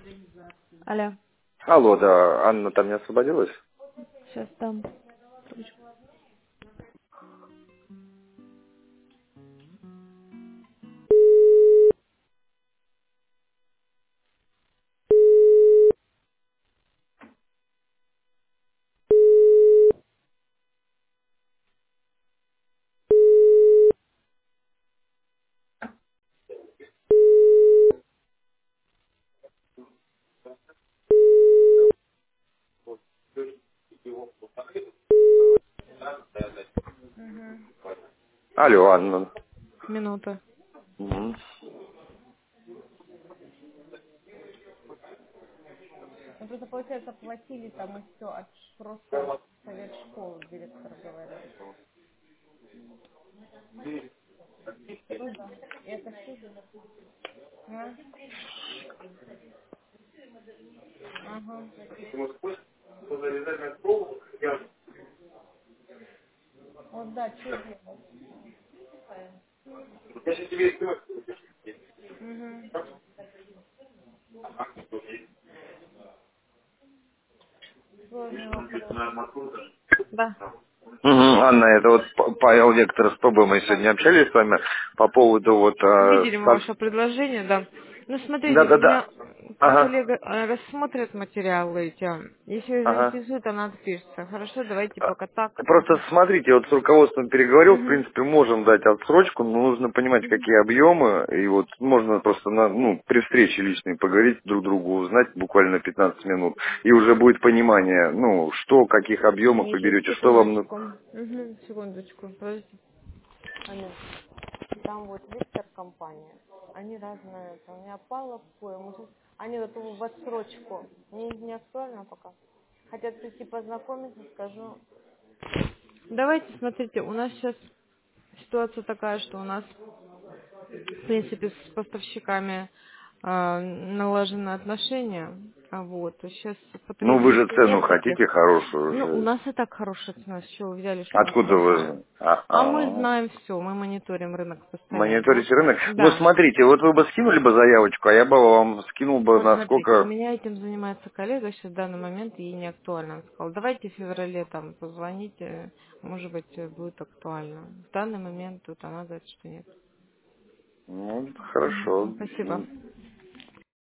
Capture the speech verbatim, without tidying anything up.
Алло, Алло, да, Анна там не освободилась? сейчас там. Мгм. Алло, Анна. Минута. Мгм. Ну, просто, получается, платили там и все, а ш- просто совет школы, директор говорит. Ну да, и это все. А? Ага. Вот да, что делать? Угу. Сложный вопрос. Да. Мгм, Анна, это вот П- Павел Вектор с ПБ, мы Да. сегодня общались с вами по поводу вот... э, Видели мы со- ваше предложение, да. Ну, смотрите, у Да-да-да. меня Ага, коллега э, рассмотрит материалы эти. Если ага. заинтересует, она отпишется. Хорошо, давайте А, пока так. Просто смотрите, вот с руководством переговорил, в Угу. принципе, можем дать отсрочку, но нужно понимать, какие объемы, и вот можно просто на, ну, при встрече личной поговорить друг другу, узнать буквально пятнадцать минут, и уже будет понимание, ну, что, каких объемов вы Сейчас, берете, что вам... ну, секундочку. Угу, секундочку. Подождите. Алло. Там вот Виктор компания. Они разные. Это у меня Павлов, мы сейчас... Они вот в отсрочку. Не, не актуально пока. Хотят прийти познакомиться, скажу. Давайте, смотрите, у нас сейчас ситуация такая, что у нас, в принципе, с поставщиками а, налажены отношения. А вот, сейчас Ну, вы же потребностей цену нет таких. хотите хорошую Ну, у же. нас и так хорошая цена. С чего вы взяли, что у нас Откуда хорошая? вы? А, А мы а, знаем все, мы мониторим рынок постоянно. мониторите рынок? Ну, Да. смотрите, вот вы бы скинули бы заявочку, а я бы вам скинул бы Вот на смотрите, у сколько... меня этим занимается коллега, сейчас в данный момент ей не актуально. Он сказал, давайте в феврале там позвоните, может быть, э, будет актуально. В данный момент тут она говорит, что нет. Ну, Мгм. хорошо. Спасибо.